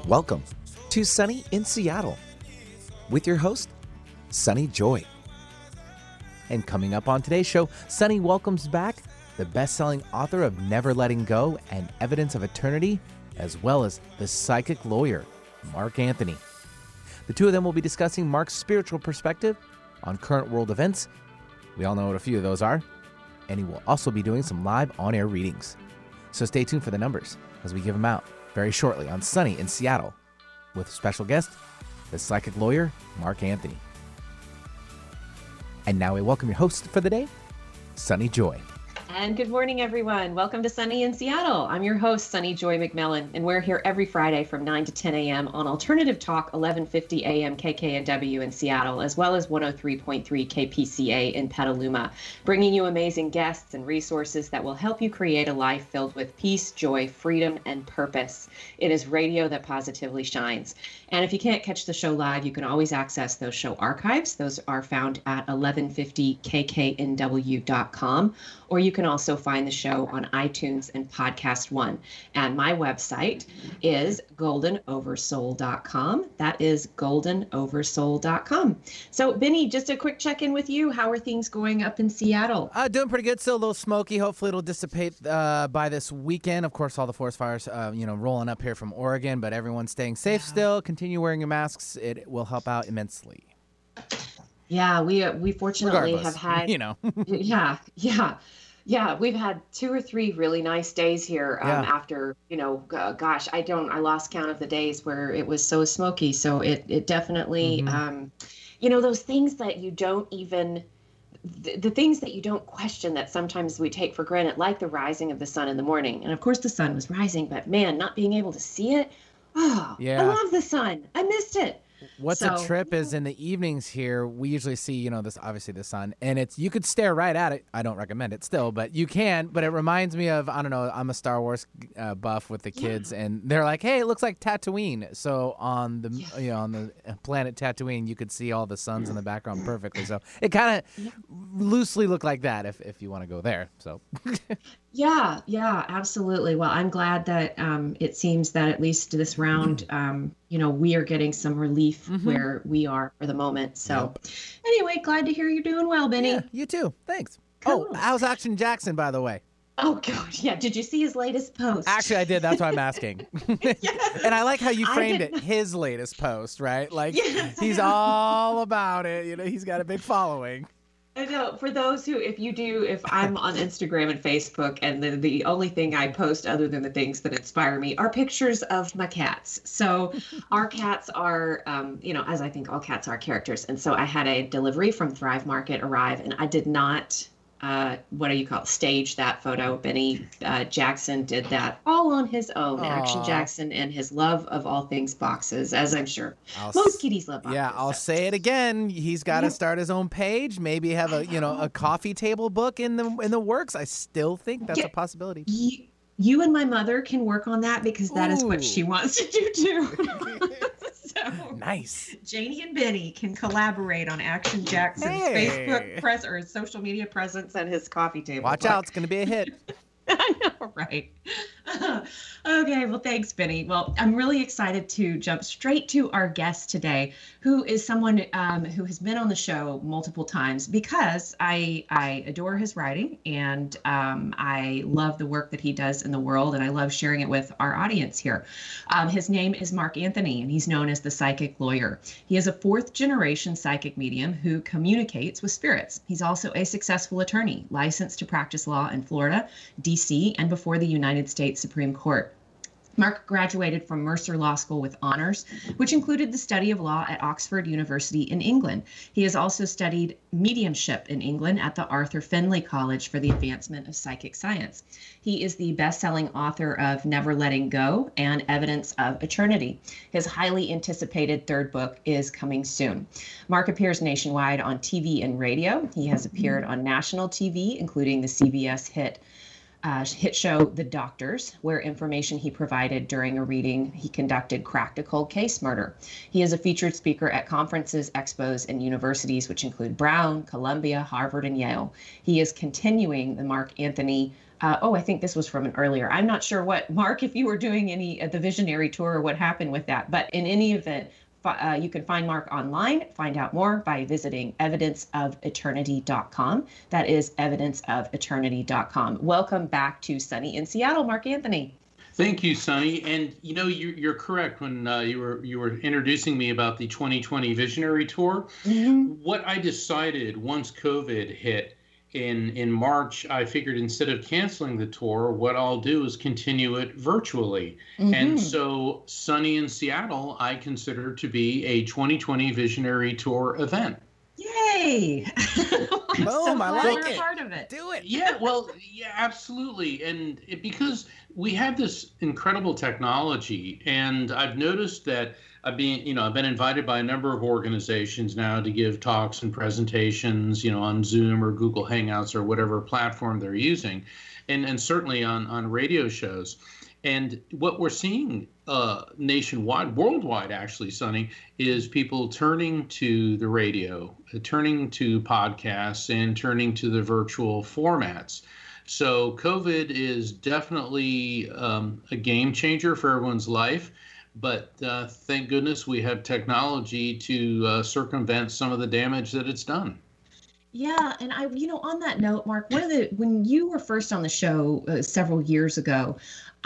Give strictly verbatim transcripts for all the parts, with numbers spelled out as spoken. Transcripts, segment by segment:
Welcome to Sunny in Seattle with your host, Sunny Joy. And coming up on today's show, Sunny welcomes back the best-selling author of Never Letting Go and Evidence of Eternity, as well as the psychic lawyer, Mark Anthony. The two of them will be discussing Mark's spiritual perspective on current world events. We all know what a few of those are. And he will also be doing some live on-air readings. So stay tuned for the numbers as we give them out very shortly on Sunny in Seattle with special guest, the psychic lawyer, Mark Anthony. And now we welcome your host for the day, Sunny Joy. And good morning, everyone. Welcome to Sunny in Seattle. I'm your host, Sunny Joy McMillan, and we're here every Friday from nine to ten a.m. on Alternative Talk, eleven fifty a.m. K K N W in Seattle, as well as one oh three point three K P C A in Petaluma, bringing you amazing guests and resources that will help you create a life filled with peace, joy, freedom, and purpose. It is radio that positively shines. And if you can't catch the show live, you can always access those show archives. Those are found at eleven fifty K K N W dot com, or you can also find the show on iTunes and Podcast One. And my website is golden oversoul dot com. That is golden oversoul dot com. So, Benny, just a quick check-in with you. How are things going up in Seattle? Uh, doing pretty good. Still a little smoky. Hopefully it'll dissipate uh, by this weekend. Of course, all the forest fires, uh, you know, rolling up here from Oregon, but everyone's staying safe yeah. still. Continue wearing your masks. It will help out immensely. Yeah, we uh, we fortunately Regardless, have had, you know, yeah, yeah. Yeah, we've had two or three really nice days here um, Yeah. after, you know, g- gosh, I don't, I lost count of the days where it was so smoky. So it, it definitely, Mhm. um, you know, those things that you don't even, the, the things that you don't question that sometimes we take for granted, like the rising of the sun in the morning. And of course the sun was rising, but man, not being able to see it. Oh, Yeah. I love the sun. I missed it. What's So- a trip is in the evenings here, we usually see, you know, this obviously the sun, and it's you could stare right at it. I don't recommend it still, but you can. But it reminds me of, I don't know, I'm a Star Wars uh, buff with the kids, and they're like, hey, it looks like Tatooine. So on the you know on the planet Tatooine, you could see all the suns in the background perfectly. So it kind of loosely looked like that if if you want to go there. So. Yeah, yeah, absolutely. Well, I'm glad that um, it seems that at least this round, um, you know, we are getting some relief Mhm. where we are for the moment. So anyway, glad to hear you're doing well, Benny. Yeah, you too. Thanks. Cool. Oh, how's Action Jackson, by the way? Oh, gosh. Yeah. Did you see his latest post? Actually, I did. That's why I'm asking. Yes. And I like how you I framed did- it. His latest post, right? Like Yes, I he's know. all about it. You know, he's got a big following. I know. For those who, if you do, if I'm on Instagram and Facebook, and the, the only thing I post other than the things that inspire me are pictures of my cats. So our cats are, um, you know, as I think all cats are, characters. And so I had a delivery from Thrive Market arrive, and I did not, uh, what do you call it, stage that photo. Benny uh, Jackson did that all on his own. Aw. Action Jackson and his love of all things boxes, as I'm sure I'll most s- kitties love boxes. Yeah, I'll so. say it again. He's got to Yeah. start his own page. Maybe have a you know a coffee table book in the in the works. I still think that's Yeah. a possibility. You, you and my mother can work on that because that is what Ooh. she wants to do too. So Nice. Janie and Benny can collaborate on Action Jackson's Hey. Facebook press or his social media presence and his coffee table. Watch book. out, it's gonna be a hit. I know, right? Okay, well, thanks, Benny. Well, I'm really excited to jump straight to our guest today, who is someone um, who has been on the show multiple times because I I adore his writing and um, I love the work that he does in the world, and I love sharing it with our audience here. Um, his name is Mark Anthony, and he's known as the Psychic Lawyer. He is a fourth generation psychic medium who communicates with spirits. He's also a successful attorney, licensed to practice law in Florida, D C, and before the United States Supreme Court. Mark graduated from Mercer Law School with honors, which included the study of law at Oxford University in England. He has also studied mediumship in England at the Arthur Findlay College for the advancement of psychic science. He is the best-selling author of Never Letting Go and Evidence of Eternity. His highly anticipated third book is coming soon. Mark appears nationwide on T V and radio. He has appeared on national T V, including the C B S hit Uh, hit show The Doctors, where information he provided during a reading he conducted cracked a cold case murder. He is a featured speaker at conferences, expos, and universities, which include Brown, Columbia, Harvard, and Yale. He is continuing the Mark Anthony Uh, oh, I think this was from an earlier. I'm not sure what, Mark, if you were doing any uh, the Visionary Tour or what happened with that. But in any event, uh, you can find Mark online, find out more by visiting evidence of eternity dot com. That is evidence of eternity dot com. Welcome back to Sunny in Seattle, Mark Anthony. Thank you, Sunny. And you know, you're, you're correct when uh, you were you were introducing me about the twenty twenty Visionary Tour. Mm-hmm. What I decided once COVID hit in in March, I figured instead of canceling the tour, what I'll do is continue it virtually. Mm-hmm. And so Sunny in Seattle, I consider to be a twenty twenty Visionary Tour event. Yay! Boom, so I like it. Part of it. Do it. Yeah, well, yeah, absolutely. And it, because we have this incredible technology, and I've noticed that I've been, you know, I've been invited by a number of organizations now to give talks and presentations, you know, on Zoom or Google Hangouts or whatever platform they're using, and and certainly on on radio shows. And what we're seeing uh, nationwide, worldwide, actually, Sunny, is people turning to the radio, turning to podcasts, and turning to the virtual formats. So COVID is definitely um, a game changer for everyone's life. But uh, thank goodness we have technology to uh, circumvent some of the damage that it's done. Yeah, and I, you know, on that note, Mark, one of the when you were first on the show uh, several years ago,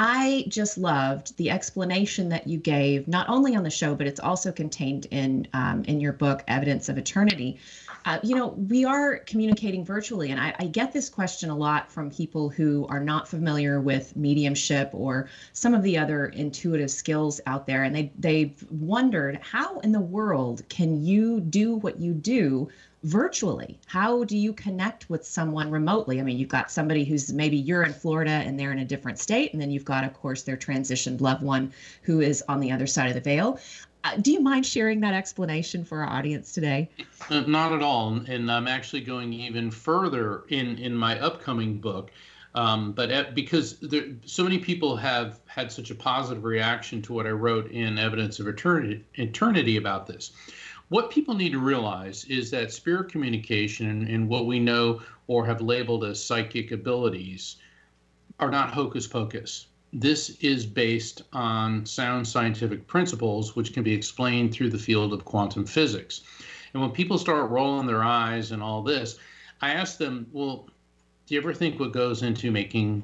I just loved the explanation that you gave, not only on the show, but it's also contained in um, in your book, Evidence of Eternity. Uh, you know, we are communicating virtually, and I, I get this question a lot from people who are not familiar with mediumship or some of the other intuitive skills out there, and they they've wondered, how in the world can you do what you do virtually? How do you connect with someone remotely? I mean, you've got somebody who's maybe you're in Florida and they're in a different state, and then you've got, of course, their transitioned loved one who is on the other side of the veil. Uh, do you mind sharing that explanation for our audience today? Uh, not at all. And I'm actually going even further in, in my upcoming book. Um, but at, because there, so many people have had such a positive reaction to what I wrote in Evidence of Eternity, Eternity about this. What people need to realize is that spirit communication and, and what we know or have labeled as psychic abilities are not hocus pocus. This is based on sound scientific principles, which can be explained through the field of quantum physics. And when people start rolling their eyes and all this, I ask them, well, do you ever think what goes into making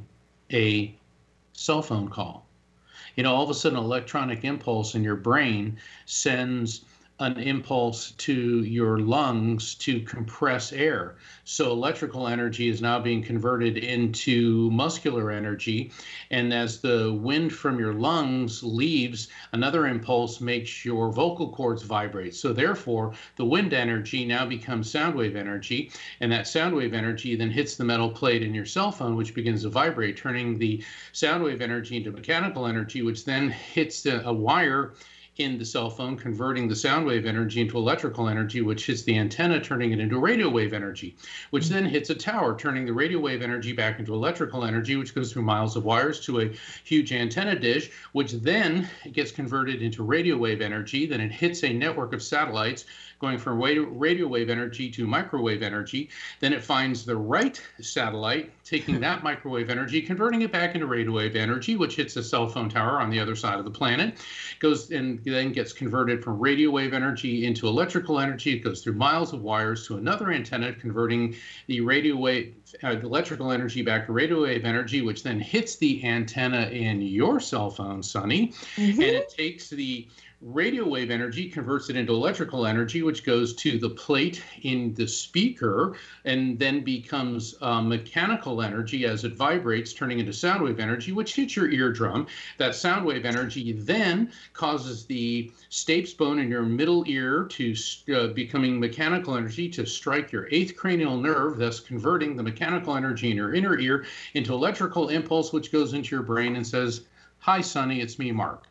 a cell phone call? You know, all of a sudden, an electronic impulse in your brain sends an impulse to your lungs to compress air. So electrical energy is now being converted into muscular energy. And as the wind from your lungs leaves, another impulse makes your vocal cords vibrate. So therefore, the wind energy now becomes sound wave energy. And that sound wave energy then hits the metal plate in your cell phone, which begins to vibrate, turning the sound wave energy into mechanical energy, which then hits the, a wire in the cell phone, converting the sound wave energy into electrical energy, which hits the antenna, turning it into radio wave energy, which then hits a tower, turning the radio wave energy back into electrical energy, which goes through miles of wires to a huge antenna dish, which then gets converted into radio wave energy. Then it hits a network of satellites, going from radio wave energy to microwave energy. Then it finds the right satellite, taking that microwave energy, converting it back into radio wave energy, which hits a cell phone tower on the other side of the planet, goes and then gets converted from radio wave energy into electrical energy. It goes through miles of wires to another antenna, converting the radio wave, uh, electrical energy back to radio wave energy, which then hits the antenna in your cell phone, Sunny, mm-hmm. and it takes the radio wave energy, converts it into electrical energy, which goes to the plate in the speaker and then becomes uh, mechanical energy as it vibrates, turning into sound wave energy, which hits your eardrum. That sound wave energy then causes the stapes bone in your middle ear to uh, becoming mechanical energy to strike your eighth cranial nerve, thus converting the mechanical energy in your inner ear into electrical impulse, which goes into your brain and says, "Hi, Sunny, it's me, Mark."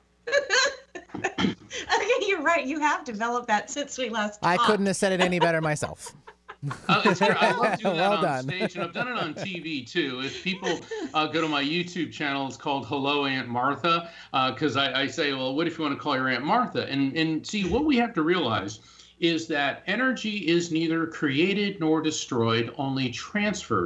Okay, you're right. You have developed that since we last talked. I couldn't have said it any better myself. Uh, it's great. I love doing well that on done. stage, and I've done it on T V too. If people uh, go to my YouTube channel, it's called Hello Aunt Martha, because uh, I, I say, well, what if you want to call your Aunt Martha? And and see, what we have to realize is that energy is neither created nor destroyed, only transferred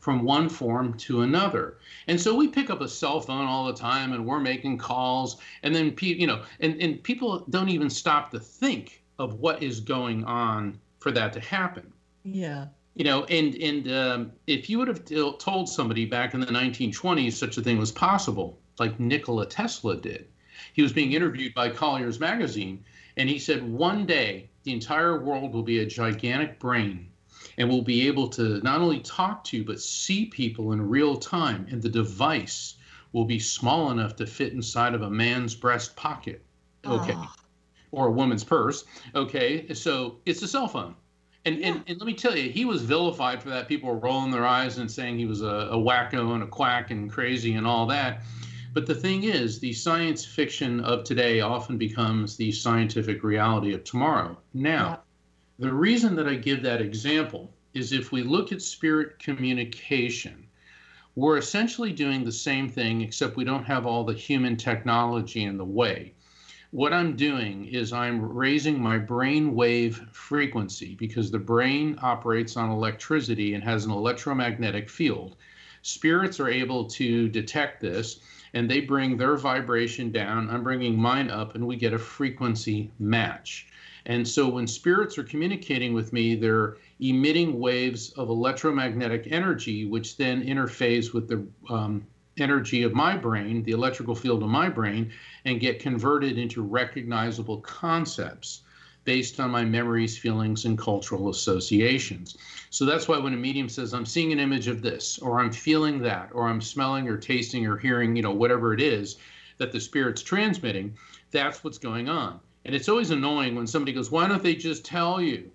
from one form to another. And so we pick up a cell phone all the time and we're making calls, and then pe- you know, and, and people don't even stop to think of what is going on for that to happen. Yeah. You know, and and um, if you would have t- told somebody back in the nineteen twenties such a thing was possible, like Nikola Tesla did, he was being interviewed by Collier's magazine, and he said, one day the entire world will be a gigantic brain, and we'll be able to not only talk to, but see people in real time, and the device will be small enough to fit inside of a man's breast pocket. Okay. Oh. Or a woman's purse. Okay. So it's a cell phone. And, yeah. and and let me tell you, he was vilified for that. People were rolling their eyes and saying he was a, a wacko and a quack and crazy and all that. But the thing is, the science fiction of today often becomes the scientific reality of tomorrow. Now, yeah. the reason that I give that example is if we look at spirit communication, we're essentially doing the same thing, except we don't have all the human technology in the way. What I'm doing is I'm raising my brain wave frequency, because the brain operates on electricity and has an electromagnetic field. Spirits are able to detect this, and they bring their vibration down. I'm bringing mine up, and we get a frequency match. And so when spirits are communicating with me, they're emitting waves of electromagnetic energy, which then interface with the um, energy of my brain, the electrical field of my brain, and get converted into recognizable concepts based on my memories, feelings, and cultural associations. So that's why when a medium says, I'm seeing an image of this, or I'm feeling that, or I'm smelling or tasting or hearing, you know, whatever it is that the spirit's transmitting, that's what's going on. And it's always annoying when somebody goes, why don't they just tell you?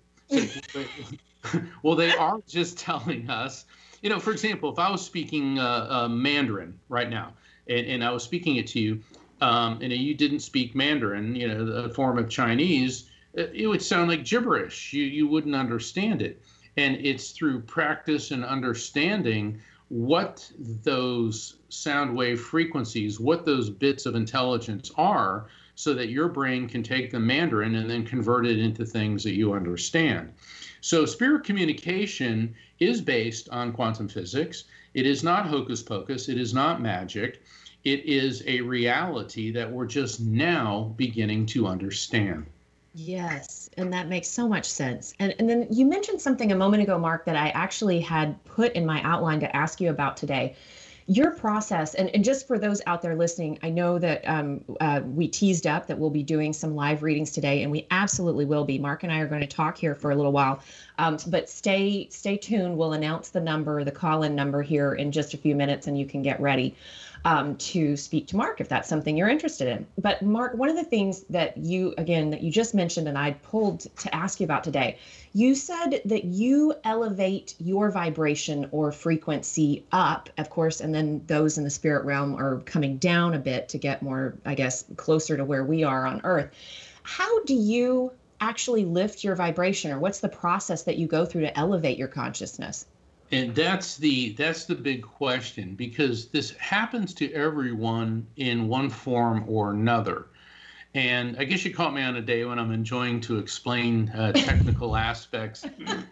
Well, they are just telling us. You know, for example, if I was speaking uh, uh, Mandarin right now, and, and I was speaking it to you, um, and you didn't speak Mandarin, you know, the form of Chinese, it would sound like gibberish. You you wouldn't understand it. And it's through practice and understanding what those sound wave frequencies, what those bits of intelligence are, so that your brain can take the Mandarin and then convert it into things that you understand. So spirit communication is based on quantum physics. It is not hocus pocus. It is not magic. It is a reality that we're just now beginning to understand. Yes, and that makes so much sense. And and then you mentioned something a moment ago, Mark, that I actually had put in my outline to ask you about today. Your process, and, and just for those out there listening, I know that um, uh, we teased up that we'll be doing some live readings today, and we absolutely will be. Mark and I are going to talk here for a little while, um, but stay stay tuned. We'll announce the number, the call-in number here in just a few minutes, and you can get ready um, to speak to Mark if that's something you're interested in. But Mark, one of the things that you, again, that you just mentioned and I pulled to ask you about today, you said that you elevate your vibration or frequency up, of course, and then those in the spirit realm are coming down a bit to get more, I guess, closer to where we are on Earth. How do you actually lift your vibration, or what's the process that you go through to elevate your consciousness? And that's the that's the big question, because this happens to everyone in one form or another. And I guess you caught me on a day when I'm enjoying to explain uh, technical aspects.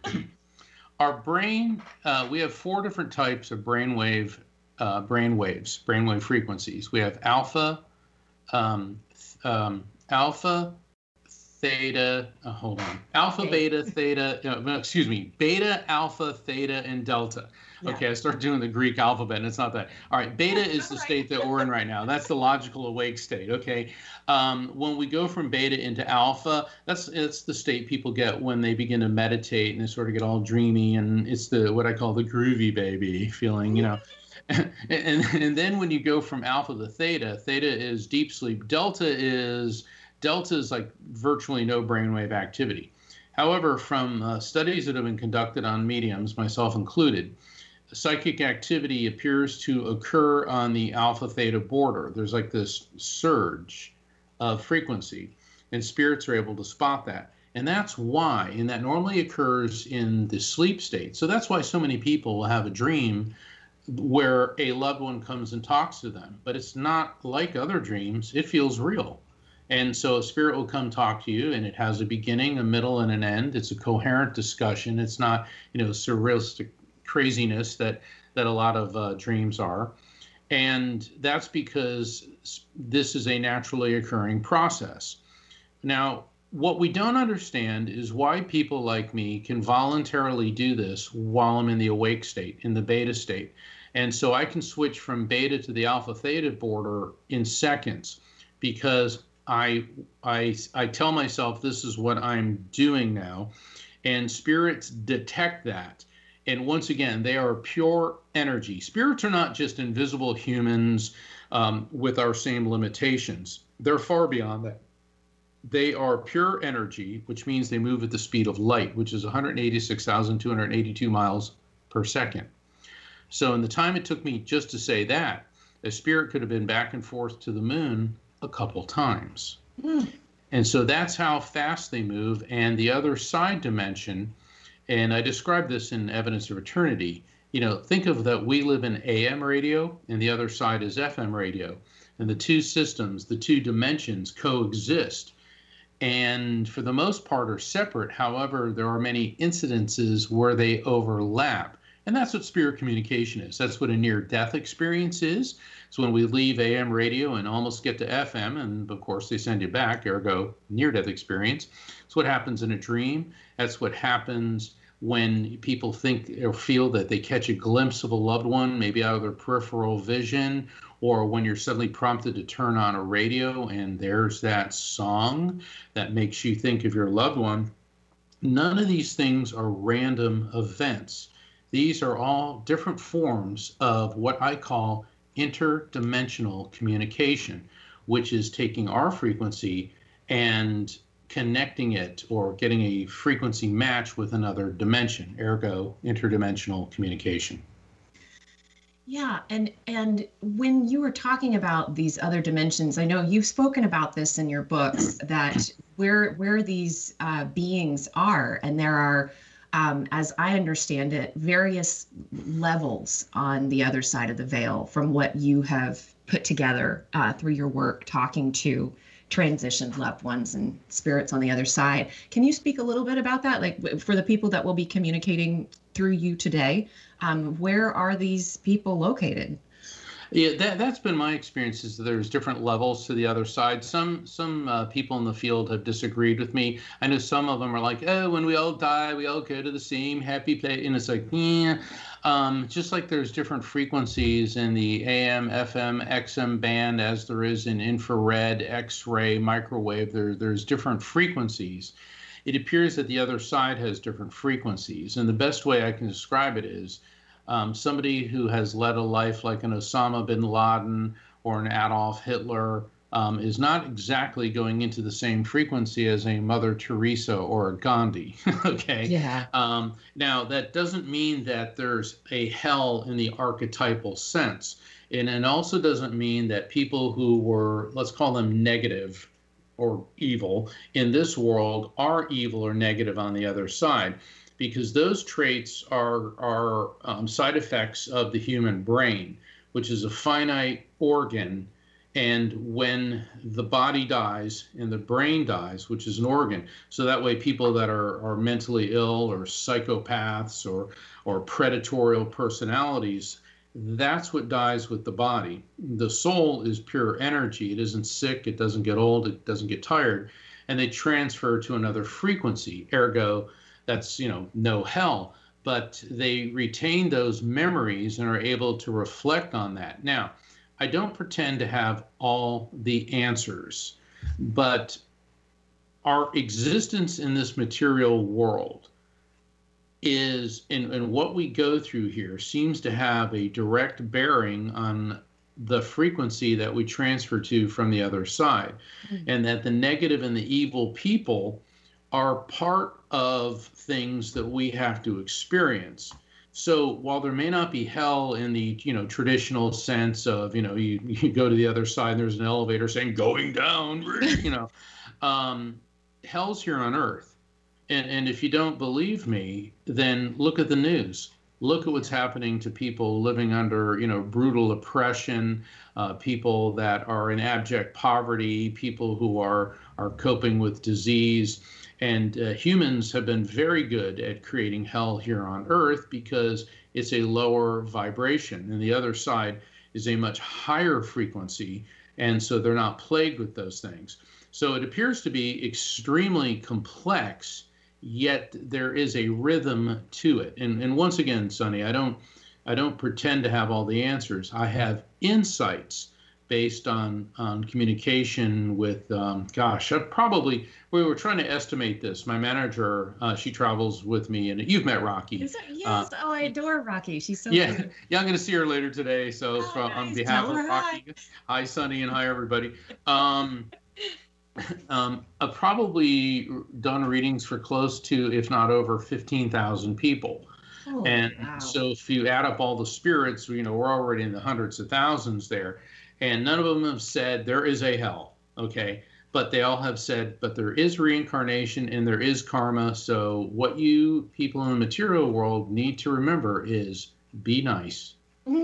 Our brain, uh, we have four different types of brainwave, uh, brain waves, brainwave frequencies. We have alpha, um, um, alpha, theta, uh, hold on, alpha, beta, theta, uh, excuse me, beta, alpha, theta, and delta. Yeah. Okay, I start doing the Greek alphabet, and it's not that. All right, beta is the state that we're in right now. That's the logical awake state, okay? Um, when we go from beta into alpha, that's it's the state people get when they begin to meditate, and they sort of get all dreamy, and it's the what I call the groovy baby feeling, you know. and, and, and then when you go from alpha to theta, theta is deep sleep. Delta is, delta is like virtually no brainwave activity. However, from uh, studies that have been conducted on mediums, myself included, psychic activity appears to occur on the alpha theta border. There's like this surge of frequency, and spirits are able to spot that. And that's why, and that normally occurs in the sleep state. So that's why so many people will have a dream where a loved one comes and talks to them, but it's not like other dreams. It feels real. And so a spirit will come talk to you, and it has a beginning, a middle, and an end. It's a coherent discussion. It's not, you know, surrealistic craziness that that a lot of uh, dreams are. And that's because this is a naturally occurring process. Now, what we don't understand is why people like me can voluntarily do this while I'm in the awake state, in the beta state. And so I can switch from beta to the alpha theta border in seconds because I, I, I tell myself this is what I'm doing now. And spirits detect that. And once again, they are pure energy. Spirits are not just invisible humans um, with our same limitations. They're far beyond that. They are pure energy, which means they move at the speed of light, which is one hundred eighty-six thousand two hundred eighty-two miles per second. So in the time it took me just to say that, a spirit could have been back and forth to the moon a couple times. Mm. And so that's how fast they move. And the other side dimension, and I describe this in Evidence of Eternity, you know, think of that we live in A M radio and the other side is F M radio. And the two systems, the two dimensions coexist. And for the most part are separate. However, there are many incidences where they overlap. And that's what spirit communication is. That's what a near-death experience is. It's when we leave A M radio and almost get to F M, and of course they send you back, ergo near-death experience. It's what happens in a dream. That's what happens when people think or feel that they catch a glimpse of a loved one, maybe out of their peripheral vision, or when you're suddenly prompted to turn on a radio and there's that song that makes you think of your loved one. None of these things are random events. These are all different forms of what I call interdimensional communication, which is taking our frequency and connecting it or getting a frequency match with another dimension, ergo interdimensional communication. Yeah, and and when you were talking about these other dimensions, I know you've spoken about this in your books, that where where these uh, beings are, and there are, um, as I understand it, various levels on the other side of the veil from what you have put together uh, through your work, talking to transitioned loved ones and spirits on the other side. Can you speak a little bit about that? Like for the people that will be communicating through you today, um, where are these people located? Yeah, that, that's been my experience, is that there's different levels to the other side. Some some uh, people in the field have disagreed with me. I know some of them are like, oh, when we all die, we all go to the same happy place. And it's like, yeah. Um, just like there's different frequencies in the A M, F M, X M band, as there is in infrared, X-ray, microwave, there, there's different frequencies. It appears that the other side has different frequencies. And the best way I can describe it is, Um, somebody who has led a life like an Osama bin Laden or an Adolf Hitler um, is not exactly going into the same frequency as a Mother Teresa or a Gandhi. Okay. Yeah. Um, now, that doesn't mean that there's a hell in the archetypal sense. And it also doesn't mean that people who were, let's call them negative or evil in this world are evil or negative on the other side, because those traits are, are um, side effects of the human brain, which is a finite organ. And when the body dies and the brain dies, which is an organ, so that way people that are, are mentally ill or psychopaths or, or predatorial personalities, that's what dies with the body. The soul is pure energy. It isn't sick. It doesn't get old. It doesn't get tired. And they transfer to another frequency, ergo, that's, you know, no hell, but they retain those memories and are able to reflect on that. Now, I don't pretend to have all the answers, but our existence in this material world is, and, and what we go through here seems to have a direct bearing on the frequency that we transfer to from the other side, mm-hmm. and that the negative and the evil people are part of things that we have to experience. So while there may not be hell in the, you know, traditional sense of, you know, you, you go to the other side and there's an elevator saying going down, you know, um, hell's here on earth. And, and if you don't believe me, then look at the news. Look at what's happening to people living under, you know, brutal oppression, uh, people that are in abject poverty, people who are, are coping with disease. And uh, humans have been very good at creating hell here on earth, because it's a lower vibration, and the other side is a much higher frequency, and so they're not plagued with those things. So it appears to be extremely complex, yet there is a rhythm to it. And and once again, Sonny, I don't I don't pretend to have all the answers. I have insights based on on communication with, um, gosh, I probably, we were trying to estimate this. My manager, uh, she travels with me, and you've met Rocky. Yes, Uh, oh, I adore Rocky. She's so yeah, cute. yeah, I'm going to see her later today. So Oh, from, on nice. behalf Tell of her Rocky, hi, Sonny, and hi, everybody. Um, um, I've probably done readings for close to, if not over, fifteen thousand people. Oh, And wow. so if you add up all the spirits, you know, we're already in the hundreds of thousands there. And none of them have said there is a hell, okay? But they all have said, but there is reincarnation and there is karma. So what you people in the material world need to remember is be nice.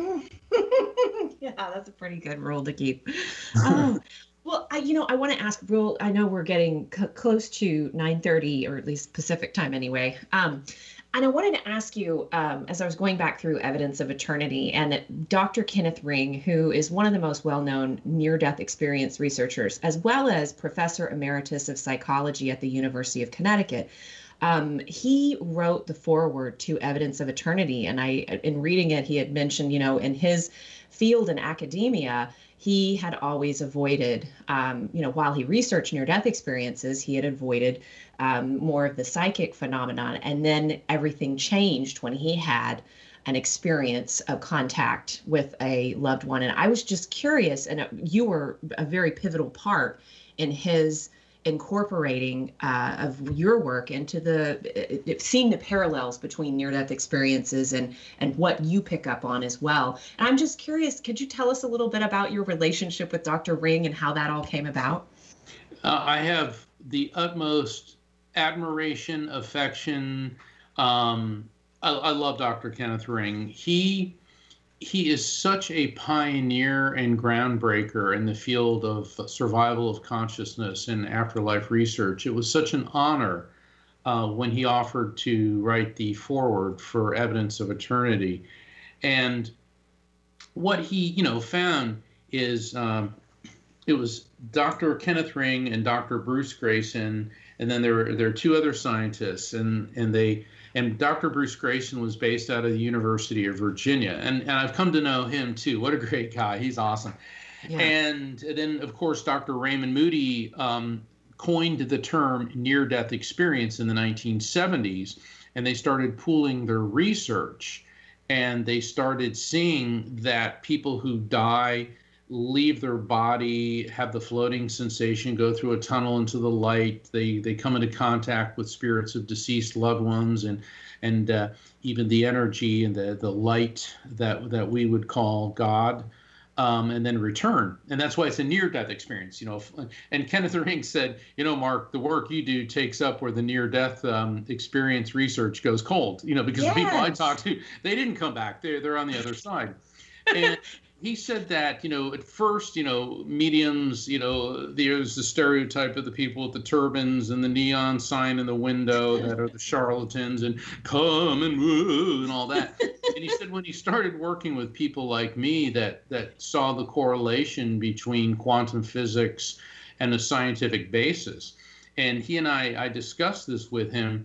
Yeah, that's a pretty good rule to keep. Um, well, I, you know, I want to ask real, I know we're getting c- close to nine thirty, or at least Pacific time anyway. Um, and I wanted to ask you, um, as I was going back through Evidence of Eternity, and Doctor Kenneth Ring, who is one of the most well-known near-death experience researchers, as well as Professor Emeritus of Psychology at the University of Connecticut, Um, he wrote the foreword to Evidence of Eternity, and I, in reading it, he had mentioned, you know, in his field in academia, he had always avoided, um, you know, while he researched near-death experiences, he had avoided um, more of the psychic phenomenon, and then everything changed when he had an experience of contact with a loved one. And I was just curious, and you were a very pivotal part in his incorporating uh, of your work into the uh, seeing the parallels between near-death experiences and and what you pick up on as well. And I'm just curious, could you tell us a little bit about your relationship with Doctor Ring and how that all came about? Uh, I have the utmost admiration, affection. Um, I, I love Doctor Kenneth Ring. He He is such a pioneer and groundbreaker in the field of survival of consciousness and afterlife research. It was such an honor uh, when he offered to write the foreword for Evidence of Eternity. And what he, you know, found is um, it was Doctor Kenneth Ring and Doctor Bruce Greyson, and then there were there are two other scientists, and and they. And Doctor Bruce Greyson was based out of the University of Virginia. And, and I've come to know him, too. What a great guy. He's awesome. Yeah. And then, of course, Doctor Raymond Moody um, coined the term near-death experience in the nineteen seventies. And they started pooling their research. And they started seeing that people who die leave their body, have the floating sensation, go through a tunnel into the light. They they come into contact with spirits of deceased loved ones, and and uh, even the energy and the the light that that we would call God, um, and then return. And that's why it's a near-death experience, you know. And Kenneth Ring said, you know, Mark, the work you do takes up where the near-death um, experience research goes cold, you know, because yes. the people I talked to, they didn't come back. They're they're on the other side. And he said that, you know, at first, you know, mediums, you know, there's the stereotype of the people with the turbans and the neon sign in the window that are the charlatans and come and woo and all that. And he said when he started working with people like me that that saw the correlation between quantum physics and the scientific basis, and he and I, I discussed this with him,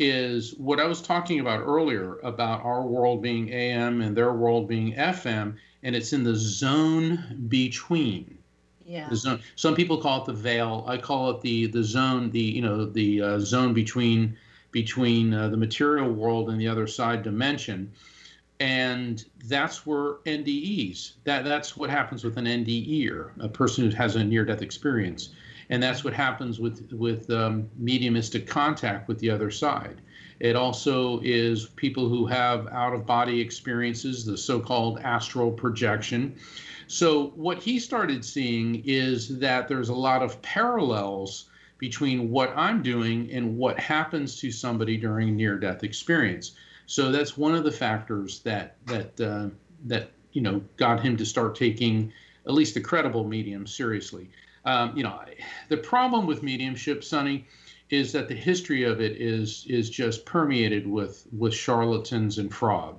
is what I was talking about earlier about our world being A M and their world being F M. And it's in the zone between. Yeah. The zone. Some people call it the veil. I call it the the zone. The you know the uh, zone between between uh, the material world and the other side dimension, and that's where N D Es. That that's what happens with an N D E-er, a person who has a near-death experience, and that's what happens with with um, mediumistic contact with the other side. It also is people who have out-of-body experiences, the so-called astral projection. So what he started seeing is that there's a lot of parallels between what I'm doing and what happens to somebody during a near-death experience. So that's one of the factors that that uh, that you know got him to start taking at least the credible medium seriously. Um, you know, the problem with mediumship, Sonny, is that the history of it is is just permeated with with charlatans and frauds.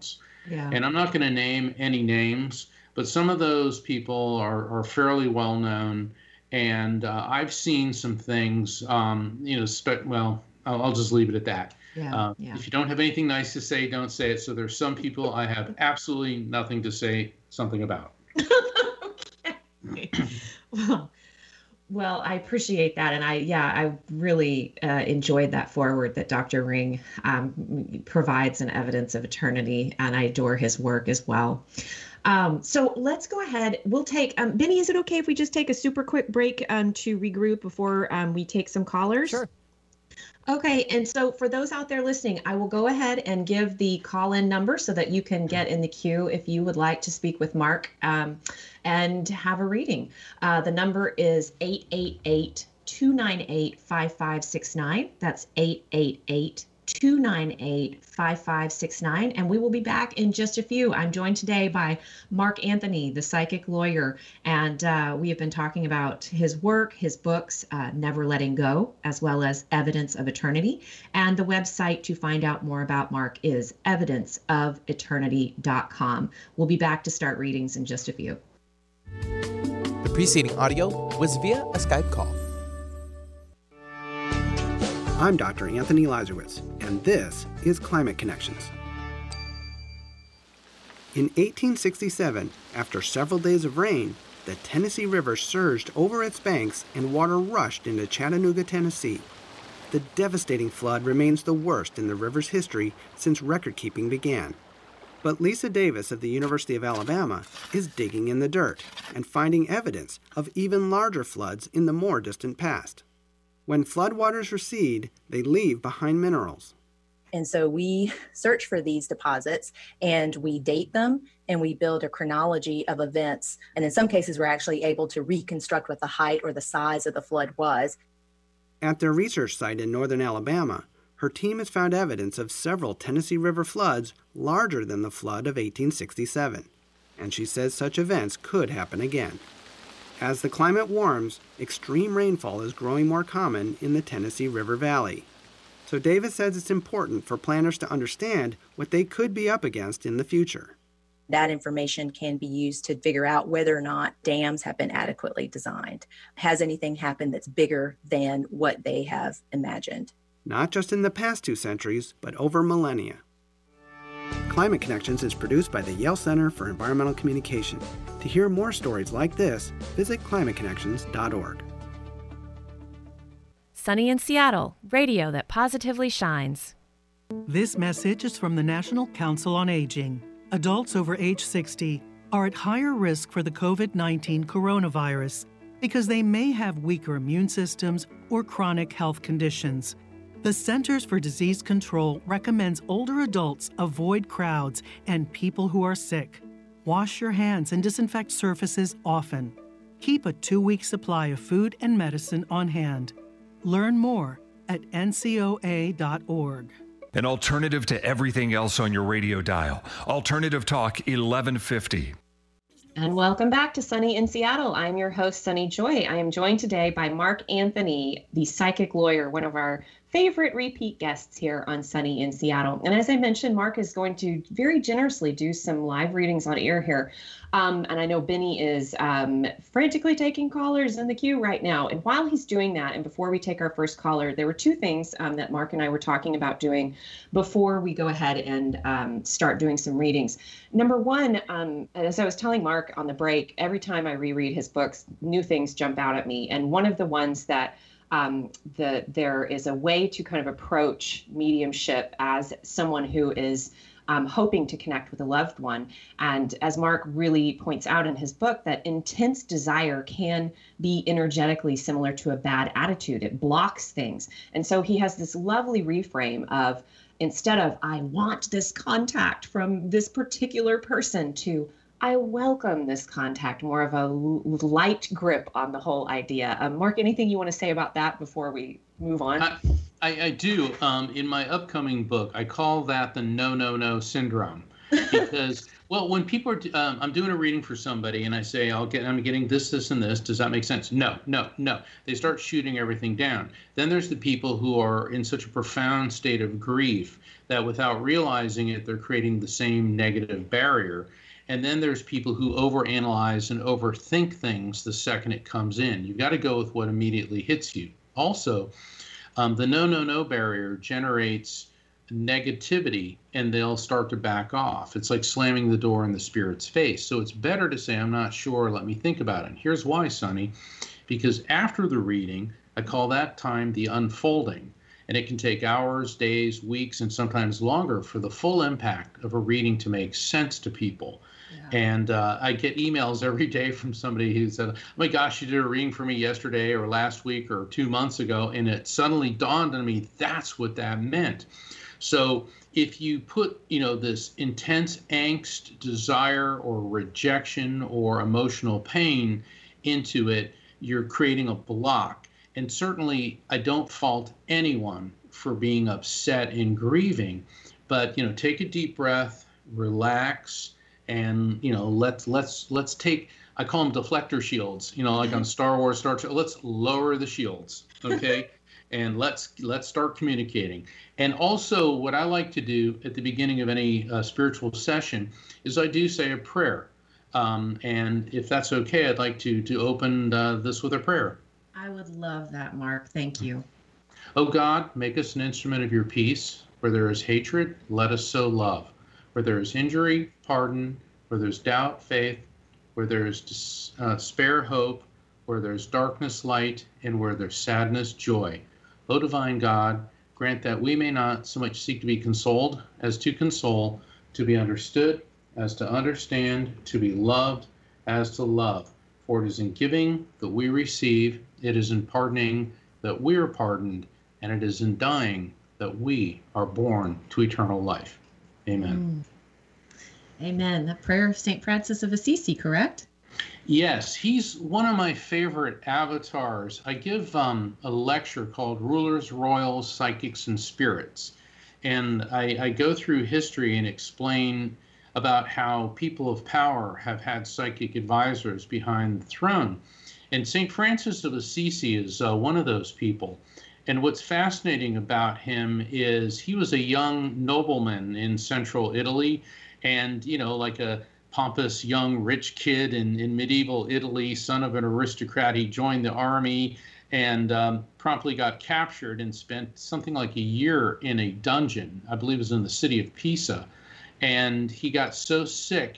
Yeah. And I'm not going to name any names, but some of those people are, are fairly well known. And uh, I've seen some things, um, you know, spe- well, I'll, I'll just leave it at that. Yeah, Uh, yeah. If you don't have anything nice to say, don't say it. So there's some people I have absolutely nothing to say something about. Okay. Well, well, I appreciate that. And I, yeah, I really uh, enjoyed that foreword that Doctor Ring um, provides an evidence of eternity, and I adore his work as well. Um, so let's go ahead. We'll take, um, Benny, is it okay if we just take a super quick break um, to regroup before um, we take some callers? Sure. Okay, and so for those out there listening, I will go ahead and give the call-in number so that you can get in the queue if you would like to speak with Mark um, and have a reading. Uh, the number is eight eight eight, two nine eight, five five six nine. That's eight eight eight, two nine eight, five five six nine, and we will be back in just a few. I'm joined today by Mark Anthony, the psychic lawyer, and uh, we have been talking about his work, his books, uh, Never Letting Go, as well as Evidence of Eternity. And the website to find out more about Mark is evidence of eternity dot com. We'll be back to start readings in just a few. The preceding audio was via a Skype call. I'm Doctor Anthony Lazarowitz, and this is Climate Connections. In eighteen sixty-seven, after several days of rain, the Tennessee River surged over its banks and water rushed into Chattanooga, Tennessee. The devastating flood remains the worst in the river's history since record-keeping began. But Lisa Davis of the University of Alabama is digging in the dirt and finding evidence of even larger floods in the more distant past. When floodwaters recede, they leave behind minerals. And so we search for these deposits and we date them and we build a chronology of events. And in some cases, we're actually able to reconstruct what the height or the size of the flood was. At their research site in northern Alabama, her team has found evidence of several Tennessee River floods larger than the flood of eighteen sixty-seven. And she says such events could happen again. As the climate warms, extreme rainfall is growing more common in the Tennessee River Valley. So Davis says it's important for planners to understand what they could be up against in the future. That information can be used to figure out whether or not dams have been adequately designed. Has anything happened that's bigger than what they have imagined? Not just in the past two centuries, but over millennia. Climate Connections is produced by the Yale Center for Environmental Communication. To hear more stories like this, visit climate connections dot org. Sunny in Seattle, radio that positively shines. This message is from the National Council on Aging. Adults over age sixty are at higher risk for the COVID nineteen coronavirus because they may have weaker immune systems or chronic health conditions. The Centers for Disease Control recommends older adults avoid crowds and people who are sick. Wash your hands and disinfect surfaces often. Keep a two-week supply of food and medicine on hand. Learn more at N C O A dot org. An alternative to everything else on your radio dial. Alternative Talk eleven fifty. And welcome back to Sunny in Seattle. I'm your host, Sunny Joy. I am joined today by Mark Anthony, the psychic lawyer, one of our favorite repeat guests here on Sunny in Seattle. And as I mentioned, Mark is going to very generously do some live readings on air here. Um, and I know Benny is um, frantically taking callers in the queue right now. And while he's doing that, and before we take our first caller, there were two things um, that Mark and I were talking about doing before we go ahead and um, start doing some readings. Number one, um, as I was telling Mark on the break, every time I reread his books, new things jump out at me. And one of the ones that Um, the, there is a way to kind of approach mediumship as someone who is um, hoping to connect with a loved one. And as Mark really points out in his book, that intense desire can be energetically similar to a bad attitude. It blocks things. And so he has this lovely reframe of, instead of, I want this contact from this particular person, to, I welcome this contact, more of a light grip on the whole idea. Um, Mark, anything you want to say about that before we move on? I, I, I do. Um, in my upcoming book, I call that the no, no, no syndrome. Because, well, when people are, um, I'm doing a reading for somebody and I say, I'll get, I'm getting this, this, and this. Does that make sense? No, no, no. They start shooting everything down. Then there's the people who are in such a profound state of grief that without realizing it, they're creating the same negative barrier. And then there's people who overanalyze and overthink things the second it comes in. You've got to go with what immediately hits you. Also, um, the no, no, no barrier generates negativity, and they'll start to back off. It's like slamming the door in the spirit's face. So it's better to say, I'm not sure, let me think about it. And here's why, Sonny, because after the reading, I call that time the unfolding. And it can take hours, days, weeks, and sometimes longer for the full impact of a reading to make sense to people. Yeah. And uh, I get emails every day from somebody who said, oh my gosh, you did a reading for me yesterday or last week or two months ago, and it suddenly dawned on me that's what that meant. So if you put, you know, this intense angst, desire, or rejection or emotional pain into it, you're creating a block. And certainly I don't fault anyone for being upset and grieving, but, you know, take a deep breath, relax, and, you know, let's, let's, let's take, I call them deflector shields, you know, like on Star Wars, Star Trek, let's lower the shields, okay? And let's, let's start communicating. And also what I like to do at the beginning of any uh, spiritual session is I do say a prayer. Um, and if that's okay, I'd like to, to open uh, this with a prayer. I would love that, Mark. Thank you. Oh God, make us an instrument of your peace. Where there is hatred, let us sow love. Where there is injury, pardon. Where there's doubt, faith. Where there is dis- uh, despair, hope. Where there's darkness, light. And where there's sadness, joy. O divine God, grant that we may not so much seek to be consoled as to console, to be understood as to understand, to be loved as to love. For it is in giving that we receive, it is in pardoning that we are pardoned, and it is in dying that we are born to eternal life. Amen. Mm. Amen. The prayer of Saint Francis of Assisi, correct? Yes, he's one of my favorite avatars. I give um, a lecture called Rulers, Royals, Psychics, and Spirits. And I, I go through history and explain about how people of power have had psychic advisors behind the throne. And Saint Francis of Assisi is uh, one of those people. And what's fascinating about him is he was a young nobleman in central Italy, and, you know, like a pompous young rich kid in, in medieval Italy, son of an aristocrat. He joined the army and um, promptly got captured and spent something like a year in a dungeon. I believe it was in the city of Pisa. And he got so sick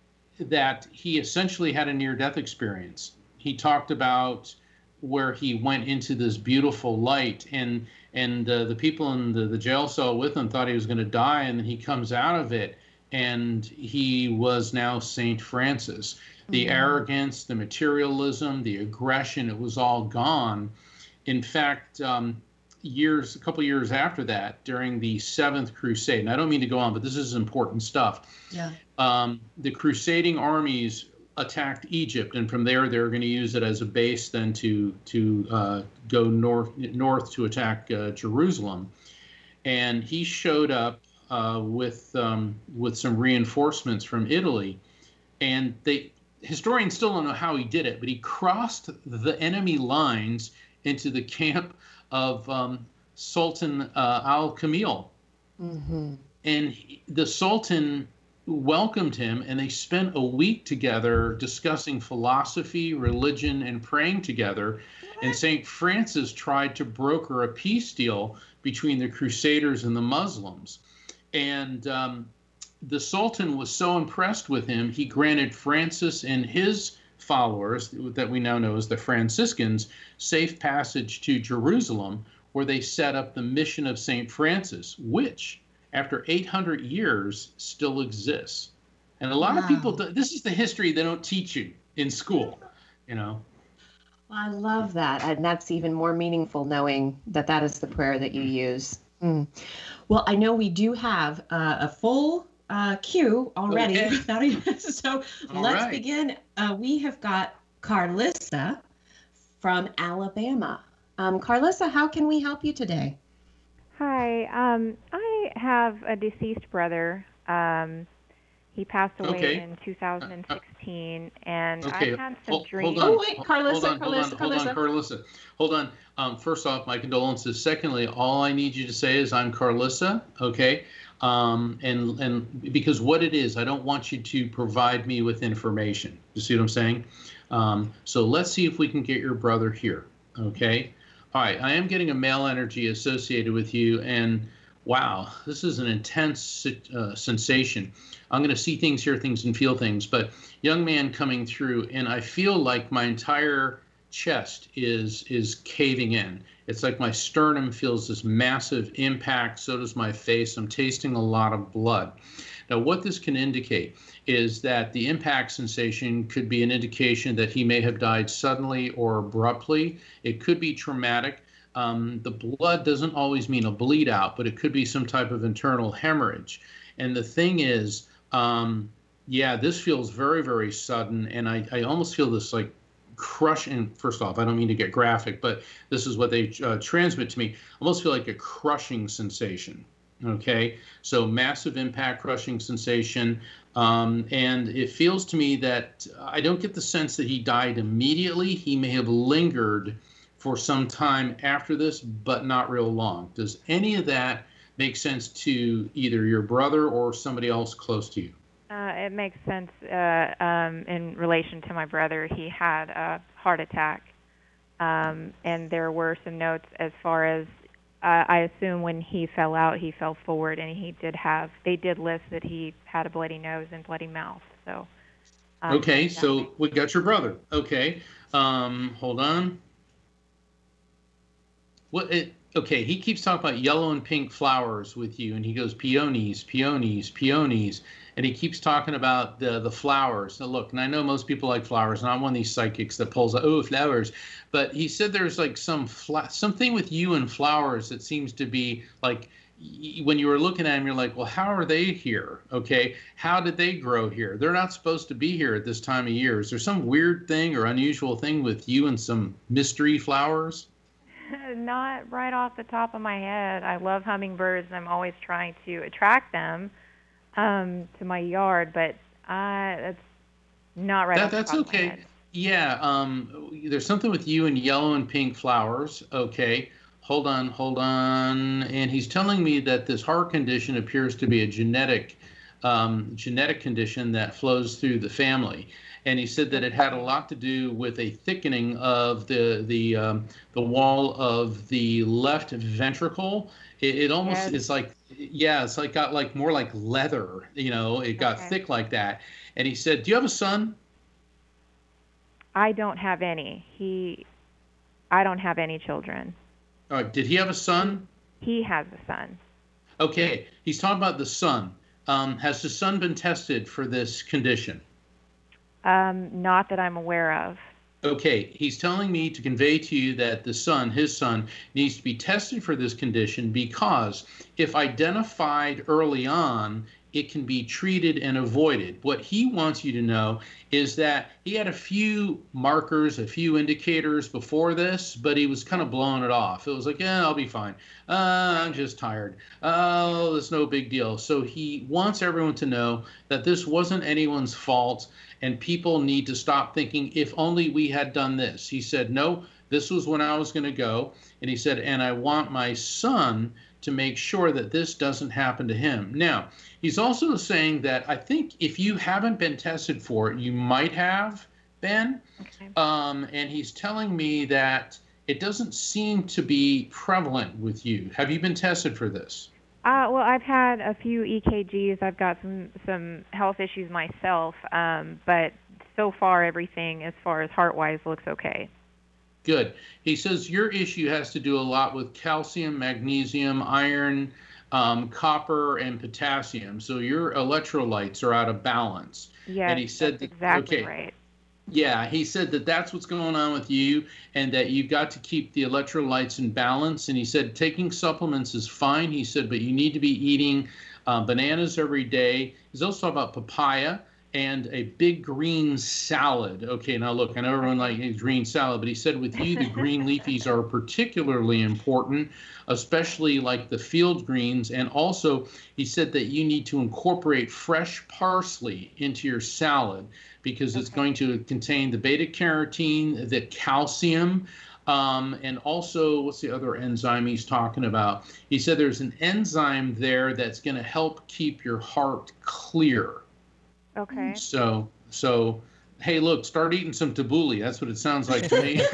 that he essentially had a near-death experience. He talked about where he went into this beautiful light, and and uh, the people in the, the jail cell with him thought he was going to die, and then he comes out of it, and he was now Saint Francis. The mm-hmm. arrogance, the materialism, the aggression, it was all gone. In fact, um, years, a couple years after that, during the Seventh Crusade, and I don't mean to go on, but this is important stuff. Yeah. Um, the crusading armies attacked Egypt, and from there they were going to use it as a base then to to uh, go north north to attack uh, Jerusalem. And he showed up uh, with um, with some reinforcements from Italy, and they historians still don't know how he did it, but he crossed the enemy lines into the camp of um, Sultan uh, Al-Kamil. Mm-hmm. And he, the Sultan welcomed him, and they spent a week together discussing philosophy, religion, and praying together. And Saint Francis tried to broker a peace deal between the Crusaders and the Muslims. And um, the Sultan was so impressed with him, he granted Francis and his followers, that we now know as the Franciscans, safe passage to Jerusalem, where they set up the mission of Saint Francis, which, after eight hundred years, still exists. And a lot wow. of people, this is the history they don't teach you in school, you know. I love that. And that's even more meaningful knowing that that is the prayer that you use. Mm. Well, I know we do have uh, a full uh, queue already. Okay. So All let's right. begin. Uh, we have got Carlissa from Alabama. Um, Carlissa, how can we help you today? Hi. Um, I have a deceased brother. Um, He passed away Okay. in two thousand sixteen, and Okay, I had some hold, dreams. hold on. Oh, wait, Carlissa, hold on, hold on, Carlissa, hold on, Carlissa. Hold on. Um, first off, my condolences. Secondly, all I need you to say is I'm Carlissa, okay? Um, and and because what it is, I don't want you to provide me with information. You see what I'm saying? Um, so let's see if we can get your brother here, okay? All right, I am getting a male energy associated with you, and wow, this is an intense uh, sensation. I'm going to see things, hear things, and feel things. But young man coming through, and I feel like my entire chest is is caving in. It's like my sternum feels this massive impact. So does my face. I'm tasting a lot of blood. Now, what this can indicate is that the impact sensation could be an indication that he may have died suddenly or abruptly. It could be traumatic. Um, the blood doesn't always mean a bleed out, but it could be some type of internal hemorrhage. And the thing is, um, yeah, this feels very, very sudden. And I, I almost feel this like crushing. First off, I don't mean to get graphic, but this is what they uh, transmit to me. I almost feel like a crushing sensation. Okay, so massive impact, crushing sensation. Um, and it feels to me that I don't get the sense that he died immediately. He may have lingered for some time after this, but not real long. Does any of that make sense to either your brother or somebody else close to you? Uh, it makes sense uh, um, in relation to my brother. He had a heart attack, um, and there were some notes as far as uh, I assume when he fell out, he fell forward, and he did have. They did list that he had a bloody nose and bloody mouth. So. Um, okay, so we got your brother. Okay, um, hold on. What? It, okay, he keeps talking about yellow and pink flowers with you, and he goes peonies, peonies, peonies. And he keeps talking about the the flowers. Now, look, and I know most people like flowers, and I'm one of these psychics that pulls out, oh, flowers. But he said there's like some fla- something with you and flowers that seems to be like, y- when you were looking at him, you're like, well, how are they here? Okay, how did they grow here? They're not supposed to be here at this time of year. Is there some weird thing or unusual thing with you and some mystery flowers? Not right off the top of my head. I love hummingbirds, and I'm always trying to attract them um, to my yard, but uh, that's not right that, off the that's top okay. of my head. Yeah, um, there's something with you and yellow and pink flowers. Okay, hold on, hold on. And he's telling me that this heart condition appears to be a genetic um, genetic condition that flows through the family. And he said that it had a lot to do with a thickening of the the um, the wall of the left ventricle. It, it almost Yes. is like, yeah, it's like got like more like leather, you know, it got Okay. thick like that. And he said, do you have a son? I don't have any. He, I don't have any children. All right, did he have a son? He has a son. Okay, he's talking about the son. Um, has the son been tested for this condition? Um, not that I'm aware of. Okay, he's telling me to convey to you that the son, his son, needs to be tested for this condition because if identified early on, it can be treated and avoided. What he wants you to know is that he had a few markers, a few indicators before this, but he was kind of blowing it off. It was like, yeah, I'll be fine. Uh, I'm just tired. Oh, it's no big deal. So he wants everyone to know that this wasn't anyone's fault, and people need to stop thinking, if only we had done this. He said, no, this was when I was going to go. And he said, and I want my son to make sure that this doesn't happen to him. Now, he's also saying that I think if you haven't been tested for it, you might have been. Okay. Um, and he's telling me that it doesn't seem to be prevalent with you. Have you been tested for this? Uh, well, I've had a few E K Gs. I've got some some health issues myself, um, but so far everything as far as heart-wise looks okay. Good. He says your issue has to do a lot with calcium, magnesium, iron, um, copper, and potassium. So your electrolytes are out of balance. Yes, and he said that's that, exactly okay, right. Yeah, he said that that's what's going on with you and that you've got to keep the electrolytes in balance. And he said taking supplements is fine. He said, but you need to be eating uh, bananas every day. He's also talking about papaya. and a big green salad. Okay, now look, I know everyone likes green salad, but he said with you, the green leafies are particularly important, especially like the field greens. And also, he said that you need to incorporate fresh parsley into your salad because it's going to contain the beta carotene, the calcium, um, and also, what's the other enzyme he's talking about? He said there's an enzyme there that's going to help keep your heart clear. Okay. So, so, hey, look, start eating some tabbouleh. That's what it sounds like to me.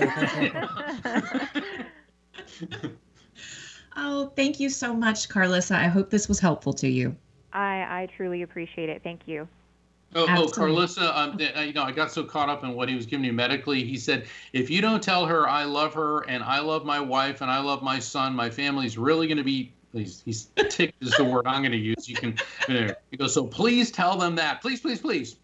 Oh, thank you so much, Carlissa. I hope this was helpful to you. I, I truly appreciate it. Thank you. Oh, oh, Absolutely. Carlissa, um, you know, I got so caught up in what he was giving you medically. He said, if you don't tell her I love her and I love my wife and I love my son, my family's really going to be, he's, he's ticked is the word I'm going to use. You can, he goes, so please tell them that. Please, please, please.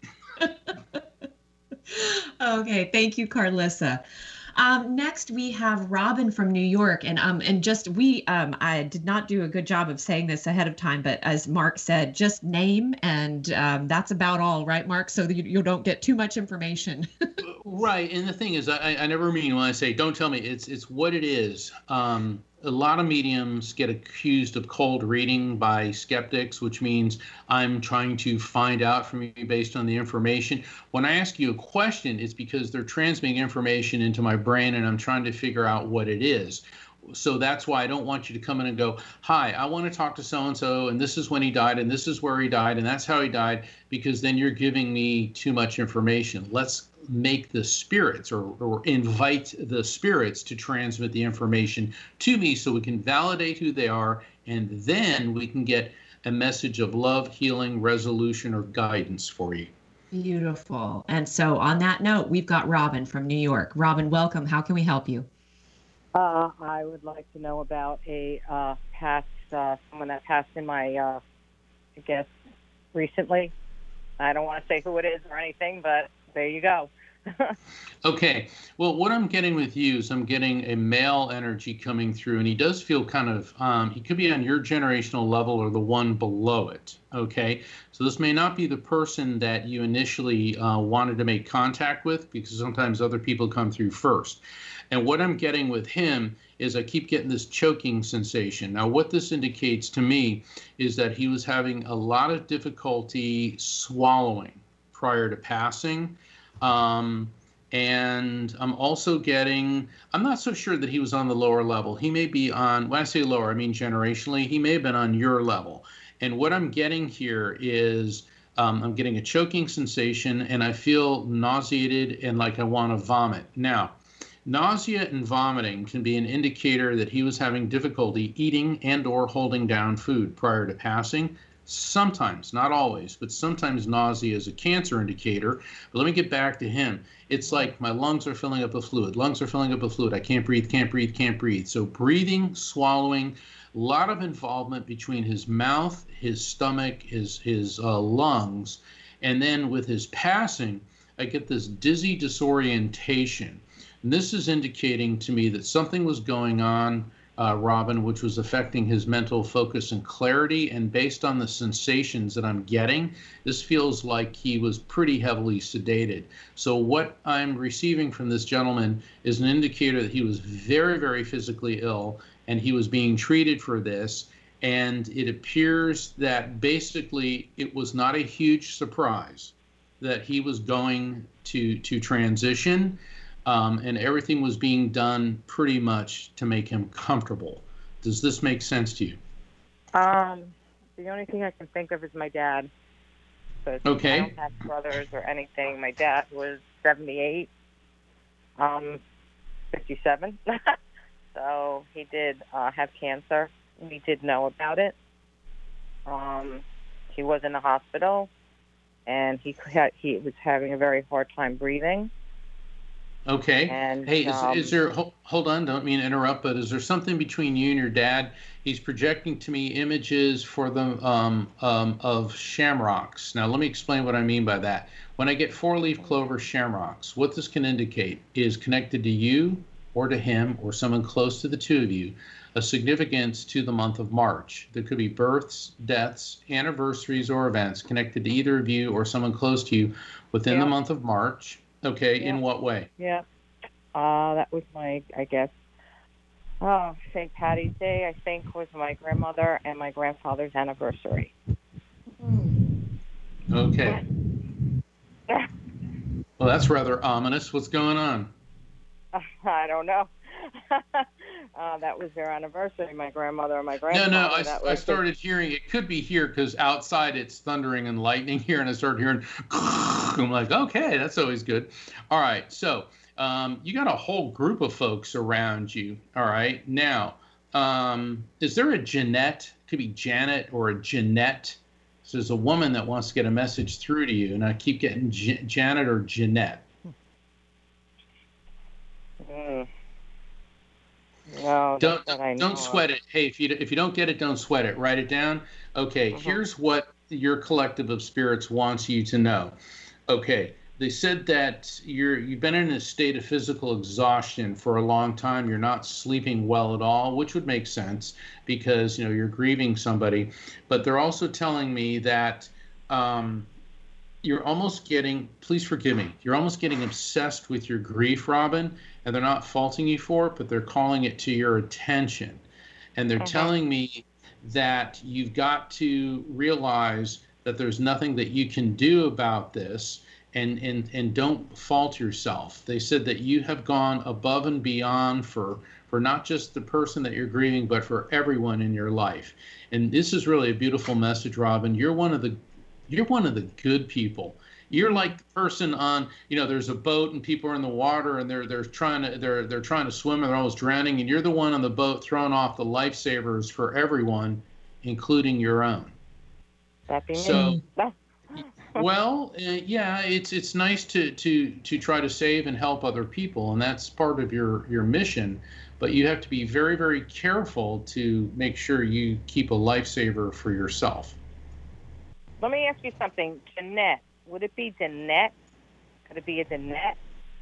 Okay, thank you, Carlissa. Um, next, we have Robin from New York, and um, and just we um, I did not do a good job of saying this ahead of time, but as Mark said, just name, and um, that's about all, right, Mark? So that you, you don't get too much information. Right, and the thing is, I, I never mean when I say don't tell me. It's it's what it is. Um, a lot of mediums get accused of cold reading by skeptics, which means I'm trying to find out from you based on the information. When I ask you a question, it's because they're transmitting information into my brain, and I'm trying to figure out what it is. So that's why I don't want you to come in and go, hi, I want to talk to so-and-so, and this is when he died, and this is where he died, and that's how he died, because then you're giving me too much information. Let's make the spirits or, or invite the spirits to transmit the information to me so we can validate who they are, and then we can get a message of love, healing, resolution, or guidance for you. Beautiful. And so on that note, we've got Robin from New York. Robin, welcome. How can we help you? Uh, I would like to know about a uh, past, uh, someone that passed in my, uh, I guess, recently. I don't want to say who it is or anything, but there you go. Okay. Well, what I'm getting with you is I'm getting a male energy coming through, and he does feel kind of, um, he could be on your generational level or the one below it. Okay. So this may not be the person that you initially uh, wanted to make contact with, because sometimes other people come through first. And what I'm getting with him is I keep getting this choking sensation. Now, what this indicates to me is that he was having a lot of difficulty swallowing prior to passing. Um, and I'm also getting, I'm not so sure that he was on the lower level. He may be on, when I say lower, I mean generationally, he may have been on your level. And what I'm getting here is um, I'm getting a choking sensation, and I feel nauseated and like I want to vomit. Now, nausea and vomiting can be an indicator that he was having difficulty eating and or holding down food prior to passing. Sometimes, not always, but sometimes nausea is a cancer indicator. But let me get back to him. It's like my lungs are filling up with fluid. Lungs are filling up with fluid. I can't breathe, can't breathe, can't breathe. So breathing, swallowing, a lot of involvement between his mouth, his stomach, his, his uh, lungs. And then with his passing, I get this dizzy disorientation. And this is indicating to me that something was going on, uh, Robin, which was affecting his mental focus and clarity. And based on the sensations that I'm getting, this feels like he was pretty heavily sedated. So what I'm receiving from this gentleman is an indicator that he was very, very physically ill, and he was being treated for this. And it appears that basically it was not a huge surprise that he was going to, to transition. Um, and everything was being done pretty much to make him comfortable. Does this make sense to you? Um, the only thing I can think of is my dad. Okay. I don't have brothers or anything. My dad was seventy-eight, um, fifty-seven. So he did uh, have cancer. We did know about it. Um, he was in the hospital, and he had, he was having a very hard time breathing. Okay. And, hey, is, um, is there, hold, hold on, don't mean to interrupt, but is there something between you and your dad? He's projecting to me images for the, um, um, of shamrocks. Now, let me explain what I mean by that. When I get four-leaf clover shamrocks, what this can indicate is connected to you or to him or someone close to the two of you a significance to the month of March. There could be births, deaths, anniversaries, or events connected to either of you or someone close to you within Yeah. the month of March. Okay, Yeah. in what way? Yeah. Uh, that was my, I guess, oh, Saint Patty's Day, I think, was my grandmother and my grandfather's anniversary. Okay. Well, that's rather ominous. What's going on? I don't know. uh, that was their anniversary, my grandmother and my No, grandfather. no, I, That I was started hearing, it could be here because outside it's thundering and lightning here, and I started hearing, I'm like, okay, that's always good. All right, so um, you got a whole group of folks around you. All right, now, um, is there a Jeanette? Could be Janet or a Jeanette. So there's a woman that wants to get a message through to you, and I keep getting J- Janet or Jeanette. Mm. No, Don't that's what I don't know sweat of. it. Hey, if you if you don't get it, don't sweat it. Write it down. Okay, Mhm. here's what your collective of spirits wants you to know. Okay, they said that you're you've been in a state of physical exhaustion for a long time. You're not sleeping well at all, which would make sense because you know you're grieving somebody. But they're also telling me that um, you're almost getting. Please forgive me. You're almost getting obsessed with your grief, Robin. And they're not faulting you for it, but they're calling it to your attention. And they're Okay. telling me that you've got to realize that there's nothing that you can do about this, and, and, and don't fault yourself. They said that you have gone above and beyond for, for not just the person that you're grieving, but for everyone in your life. And this is really a beautiful message, Robin. You're one of the you're one of the good people. You're like the person on, you know, there's a boat and people are in the water and they're they're trying to they're they're trying to swim and they're almost drowning, and you're the one on the boat throwing off the lifesavers for everyone, including your own. That be So, me. well, uh, yeah, it's it's nice to to to try to save and help other people, and that's part of your your mission. But you have to be very very careful to make sure you keep a lifesaver for yourself. Let me ask you something, Jeanette. Would it be Jeanette? Could it be a Jeanette?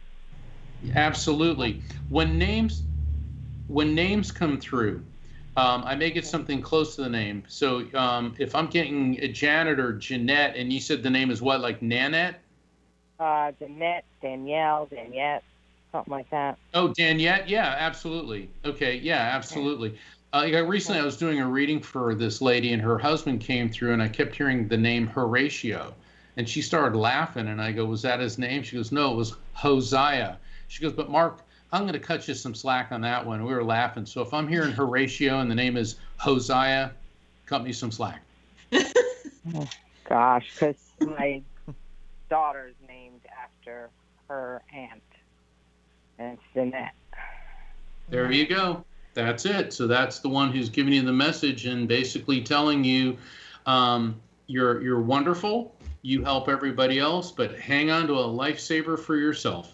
Absolutely. When names when names come through, um, I may get something close to the name. So um, if I'm getting a Janet or Jeanette, and you said the name is what, like Nanette? Uh, Jeanette, Danielle, Daniette, something like that. Oh, Daniette? Yeah, absolutely. Okay, yeah, absolutely. Uh, yeah, recently I was doing a reading for this lady, and her husband came through, and I kept hearing the name Horatio. And she started laughing, and I go, was that his name? She goes, no, it was Hosea. She goes, but Mark, I'm going to cut you some slack on that one. We were laughing. So if I'm hearing Horatio and the name is Hosea, cut me some slack. Oh, gosh, because my daughter's named after her aunt, and it's Jeanette. There you go. That's it. So that's the one who's giving you the message and basically telling you um, you're you're wonderful. You help everybody else, but hang on to a lifesaver for yourself.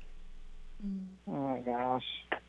Oh my gosh.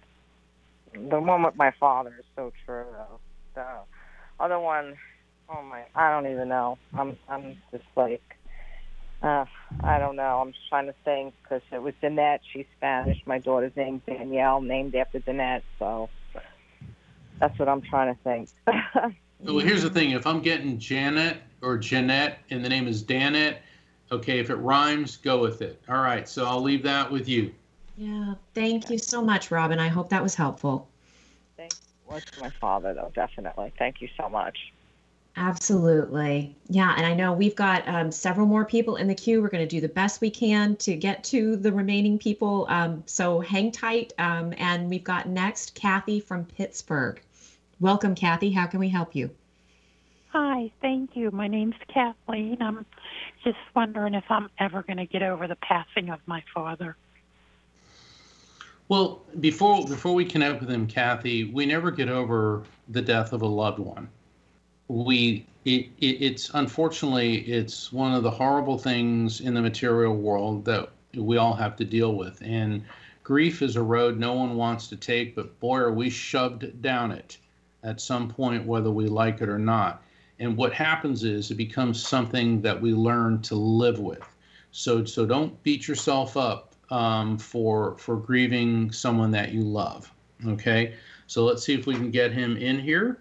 The one with my father is so true, though. The other one, oh my, I don't even know. I'm, I'm just like, uh, I don't know. I'm just trying to think because it was Jeanette. She's Spanish. My daughter's named Danielle, named after Jeanette. So that's what I'm trying to think. Well, here's the thing. If I'm getting Janet or Jeanette and the name is Danette, okay, if it rhymes, go with it. All right, so I'll leave that with you. Yeah, thank you so much, Robin. I hope that was helpful. Thank you. What's my father, though, definitely. Thank you so much. Absolutely. Yeah, and I know we've got um, several more people in the queue. We're going to do the best we can to get to the remaining people. Um, so hang tight. Um, and we've got next Kathy from Pittsburgh. Welcome, Kathy. How can we help you? Hi, thank you. My name's Kathleen. I'm just wondering if I'm ever going to get over the passing of my father. Well, before before we connect with him, Kathy, we never get over the death of a loved one. We it, it, it's unfortunately it's one of the horrible things in the material world that we all have to deal with. And grief is a road no one wants to take, but boy, are we shoved down it at some point, whether we like it or not. And what happens is it becomes something that we learn to live with. So so don't beat yourself up um, for for grieving someone that you love. Okay, so let's see if we can get him in here.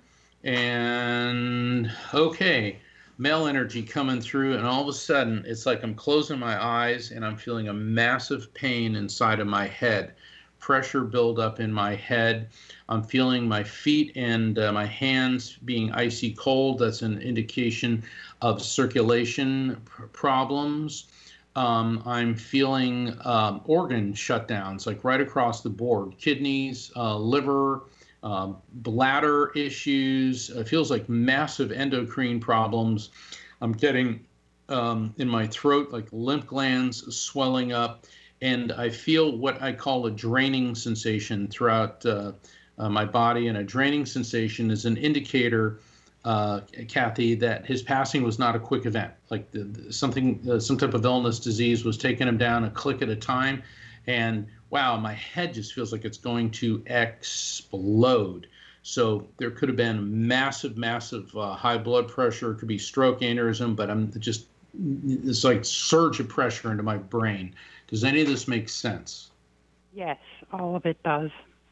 And okay, male energy coming through, and all of a sudden it's like I'm closing my eyes and I'm feeling a massive pain inside of my head. Pressure build up in my head. I'm feeling my feet and uh, my hands being icy cold. That's an indication of circulation pr- problems. Um, I'm feeling um, organ shutdowns, like right across the board. Kidneys, uh, liver, uh, bladder issues. It feels like massive endocrine problems. I'm getting um, in my throat, like lymph glands swelling up. And I feel what I call a draining sensation throughout uh, uh, my body. And a draining sensation is an indicator, uh, Kathy, that his passing was not a quick event. Like the, the, something, uh, some type of illness, disease was taking him down a click at a time. And wow, my head just feels like it's going to explode. So there could have been massive, massive uh, high blood pressure. It could be stroke, aneurysm, but I'm just, it's like surge of pressure into my brain. Does any of this make sense? Yes, all of it does.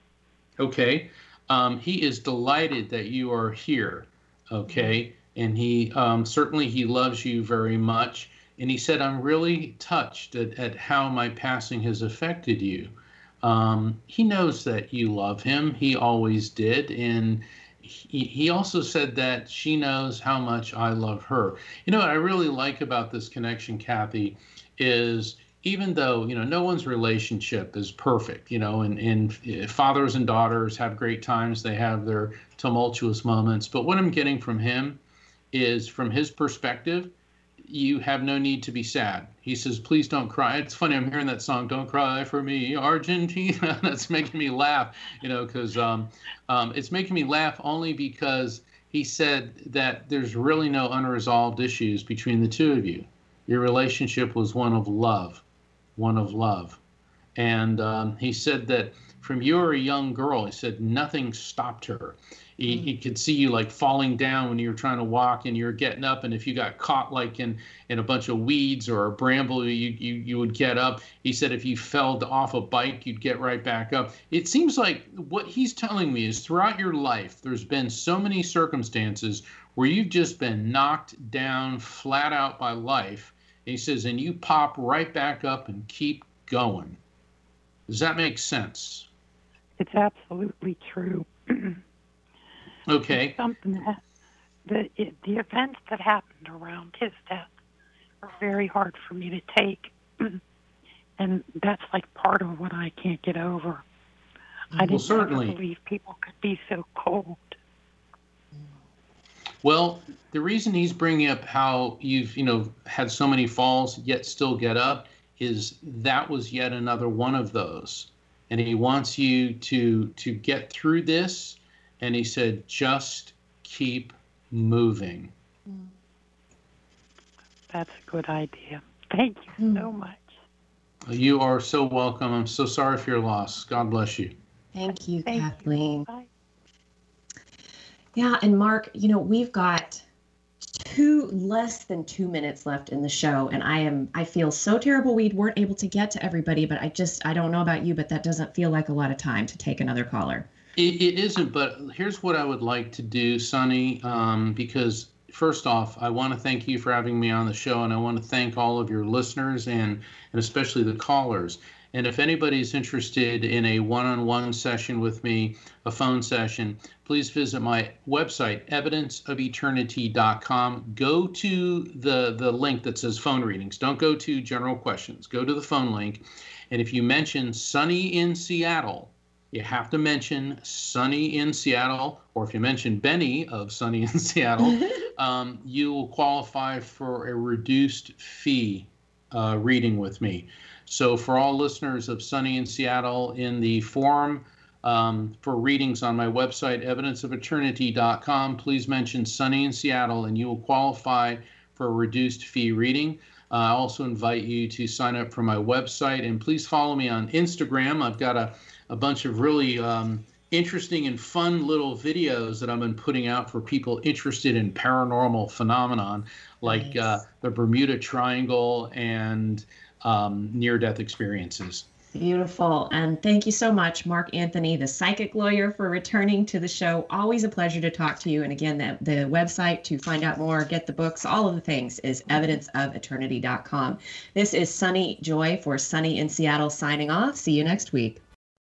Okay. Um, he is delighted that you are here. Okay. And he um, certainly he loves you very much. And he said, I'm really touched at, at how my passing has affected you. Um, he knows that you love him. He always did. And he, he also said that she knows how much I love her. You know what I really like about this connection, Kathy, is even though, you know, no one's relationship is perfect, you know, and, and fathers and daughters have great times. They have their tumultuous moments. But what I'm getting from him is, from his perspective, you have no need to be sad. He says, please don't cry. It's funny, I'm hearing that song, Don't Cry for Me, Argentina. That's making me laugh, you know, because um, um, it's making me laugh only because he said that there's really no unresolved issues between the two of you. Your relationship was one of love. One of love. And um, he said that from you were a young girl, he said nothing stopped her. He, he could see you like falling down when you were trying to walk and you were getting up. And if you got caught like in, in a bunch of weeds or a bramble, you, you, you would get up. He said if you fell off a bike, you'd get right back up. It seems like what he's telling me is throughout your life, there's been so many circumstances where you've just been knocked down flat out by life. He says, and you pop right back up and keep going. Does that make sense? It's absolutely true. Okay. It's something that the it, the events that happened around his death are very hard for me to take, and that's like part of what I can't get over. I didn't well, certainly. ever believe people could be so cold. Well, the reason he's bringing up how you've, you know, had so many falls yet still get up is that was yet another one of those. And he wants you to to get through this. And he said, just keep moving. That's a good idea. Thank you mm. so much. You are so welcome. I'm so sorry for your loss. God bless you. Thank you, Thank Kathleen. You. Bye. Yeah, and Mark, you know, we've got two less than two minutes left in the show, and I am I feel so terrible we weren't able to get to everybody, but I just I don't know about you, but that doesn't feel like a lot of time to take another caller. It, it isn't, but here's what I would like to do, Sonny, um, because first off, I want to thank you for having me on the show, and I want to thank all of your listeners and and especially the callers. And if anybody's interested in a one-on-one session with me, a phone session, please visit my website, evidence of eternity dot com. Go to the, the link that says phone readings. Don't go to general questions. Go to the phone link. And if you mention Sunny in Seattle, you have to mention Sunny in Seattle, or if you mention Benny of Sunny in Seattle, um, you will qualify for a reduced fee uh, reading with me. So for all listeners of Sunny in Seattle, in the form um, for readings on my website, evidence of eternity dot com, please mention Sunny in Seattle and you will qualify for a reduced fee reading. Uh, I also invite you to sign up for my website, and please follow me on Instagram. I've got a, a bunch of really um, interesting and fun little videos that I've been putting out for people interested in paranormal phenomenon, like nice. uh, the Bermuda Triangle and um, near-death experiences. Beautiful. And thank you so much, Mark Anthony, the psychic lawyer, for returning to the show. Always a pleasure to talk to you. And again, the, the website to find out more, get the books, all of the things is evidence of eternity dot com. This is Sunny Joy for Sunny in Seattle signing off. See you next week.